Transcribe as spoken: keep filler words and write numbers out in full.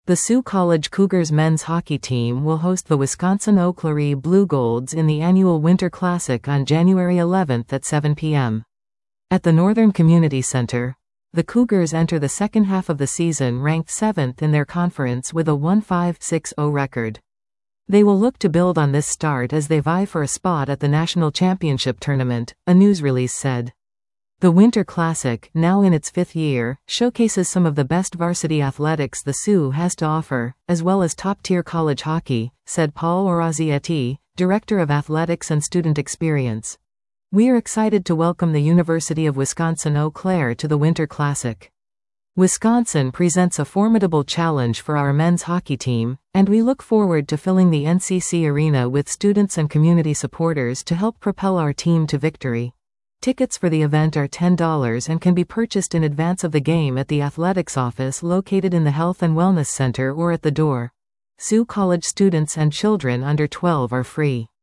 The Sioux College Cougars men's hockey team will host the Wisconsin Eau Claire Blue Golds in the annual Winter Classic on January eleventh at seven p m At the Northern Community Center, the Cougars enter the second half of the season ranked seventh in their conference with a one five six zero record. They will look to build on this start as they vie for a spot at the national championship tournament, a news release said. The Winter Classic, now in its fifth year, showcases some of the best varsity athletics the Sioux has to offer, as well as top-tier college hockey, said Paul Orazietti, Director of Athletics and Student Experience. "We are excited to welcome the University of Wisconsin-Eau Claire to the Winter Classic. Wisconsin presents a formidable challenge for our men's hockey team, and we look forward to filling the N C C arena with students and community supporters to help propel our team to victory." Tickets for the event are ten dollars and can be purchased in advance of the game at the athletics office located in the Health and Wellness Center or at the door. Sioux College students and children under twelve are free.